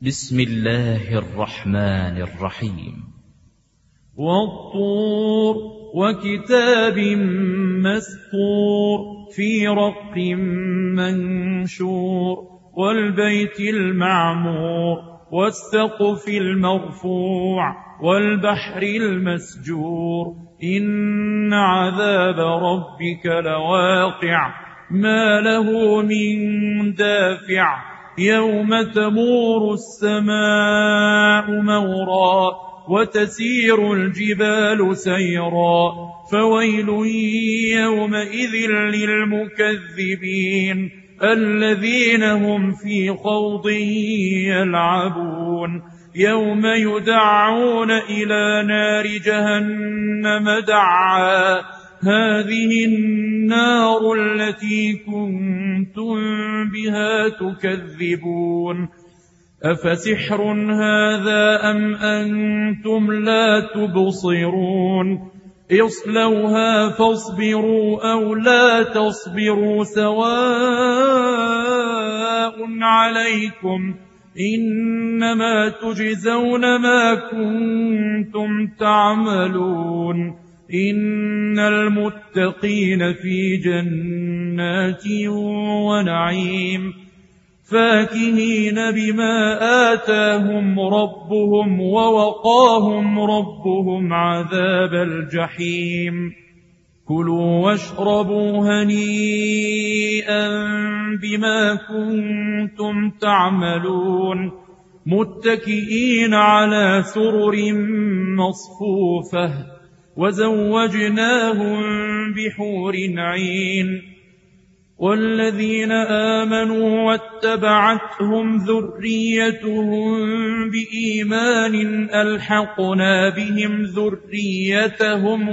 بسم الله الرحمن الرحيم. والطور وكتاب مسطور في رق منشور والبيت المعمور والسقف المرفوع والبحر المسجور إن عذاب ربك لواقع ما له من دافع يوم تمور السماء مورا وتسير الجبال سيرا فويل يومئذ للمكذبين الذين هم في خوض يلعبون يوم يدعون إلى نار جهنم دعا هذه النار التي كنتم بها تكذبون أفسحر هذا أم أنتم لا تبصرون اصلوها فاصبروا أو لا تصبروا سواء عليكم إنما تجزون ما كنتم تعملون إن المتقين في جنات ونعيم فاكهين بما آتاهم ربهم ووقاهم ربهم عذاب الجحيم كلوا واشربوا هنيئا بما كنتم تعملون متكئين على سرر مصفوفة وزوجناهم بحور عين والذين آمنوا واتبعتهم ذريتهم بإيمان ألحقنا بهم ذريتهم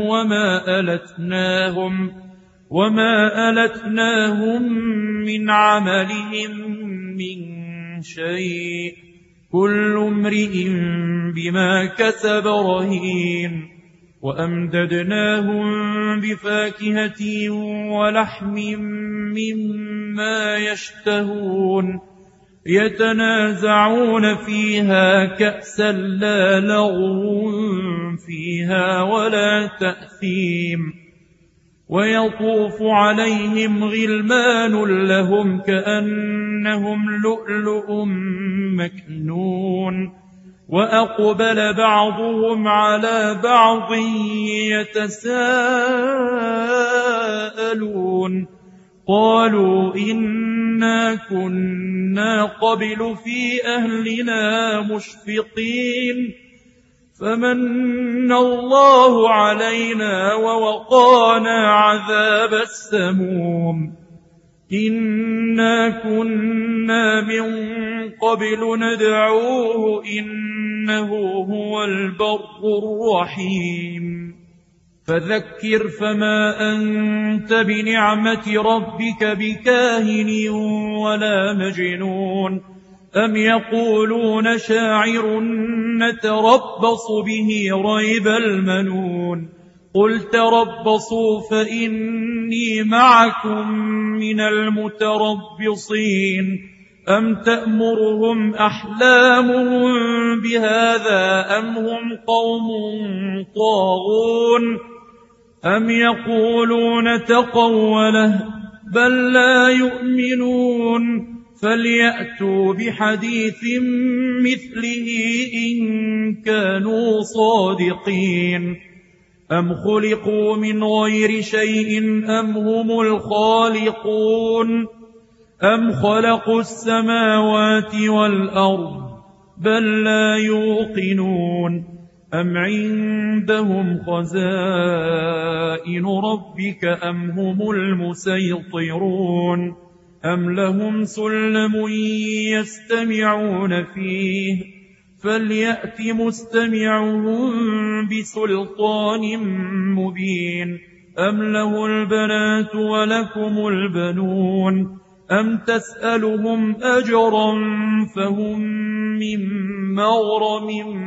وما ألتناهم من عملهم من شيء كل امرئ بما كسب رهين وأمددناهم بفاكهة ولحم مما يشتهون يتنازعون فيها كأسا لا لغو فيها ولا تأثيم ويطوف عليهم غلمان لهم كأنهم لؤلؤ مكنون وأقبل بعضهم على بعض يتساءلون قالوا إنا كنا قبل في أهلنا مشفقين فمن الله علينا ووقانا عذاب السموم إنا كنا من قبل ندعوه إنه هو البر الرحيم فذكر فما أنت بنعمة ربك بكاهن ولا مجنون أم يقولون شاعر نتربص به ريب المنون قل تربصوا فإني معكم من المتربصين أم تأمرهم أحلامهم بهذا أم هم قوم طاغون أم يقولون تقوله بل لا يؤمنون فليأتوا بحديث مثله إن كانوا صادقين أم خلقوا من غير شيء أم هم الخالقون أم خلقوا السماوات والأرض بل لا يوقنون أم عندهم خزائن ربك أم هم المسيطرون أم لهم سلم يستمعون فيه فليأت مستمعهم بسلطان مبين أم له البنات ولكم البنون أم تسألهم أجرا فهم من مغرم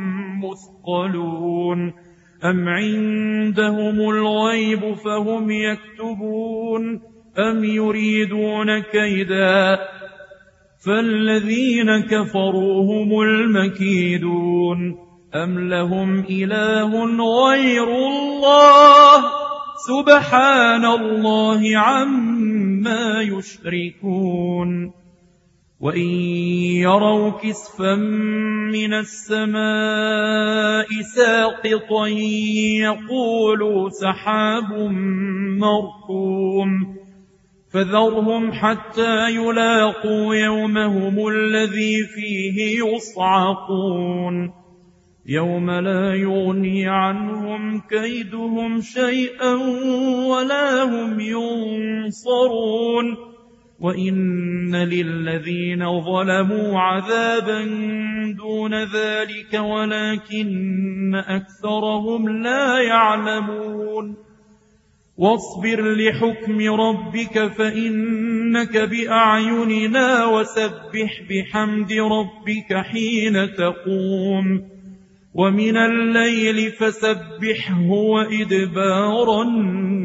مثقلون أم عندهم الغيب فهم يكتبون أم يريدون كيدا فالذين كفروا هم المكيدون أم لهم إله غير الله سبحان الله عما يشركون وإن يروا كسفا من السماء ساقطا يقولوا سحاب مركوم فذرهم حتى يلاقوا يومهم الذي فيه يصعقون يوم لا يغني عنهم كيدهم شيئا ولا هم ينصرون وإن للذين ظلموا عذابا دون ذلك ولكن أكثرهم لا يعلمون واصبر لحكم ربك فإنك بأعيننا وسبح بحمد ربك حين تقوم ومن الليل فسبحه وإدبار النجوم